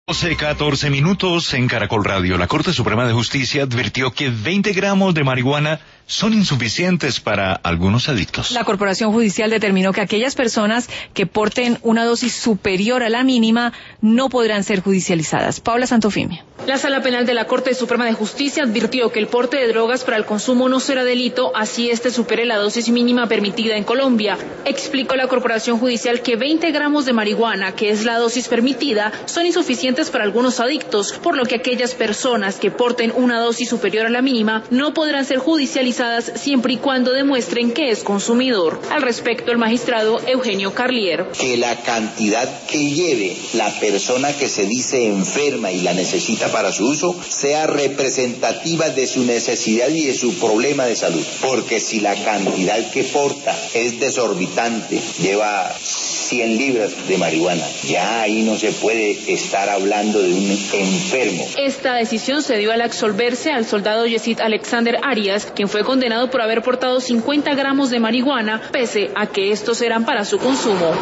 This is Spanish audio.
12:14 minutos en Caracol Radio. La Corte Suprema de Justicia advirtió que 20 gramos de marihuana son insuficientes para algunos adictos. La Corporación Judicial determinó que aquellas personas que porten una dosis superior a la mínima no podrán ser judicializadas. Paula Santofimia. La Sala Penal de la Corte Suprema de Justicia advirtió que el porte de drogas para el consumo no será delito, así este supere la dosis mínima permitida en Colombia. Explicó la Corporación Judicial que 20 gramos de marihuana, que es la dosis permitida, son insuficientes para algunos adictos, por lo que aquellas personas que porten una dosis superior a la mínima no podrán ser judicializadas siempre y cuando demuestren que es consumidor. Al respecto, el magistrado Eugenio Carlier. Que la cantidad que lleve la persona que se dice enferma y la necesita para su uso sea representativa de su necesidad y de su problema de salud. Porque si la cantidad que porta es desorbitante, lleva 100 libras de marihuana, ya ahí no se puede estar hablando de un enfermo. Esta decisión se dio al absolverse al soldado Yesid Alexander Arias, quien fue condenado por haber portado 50 gramos de marihuana, pese a que estos eran para su consumo.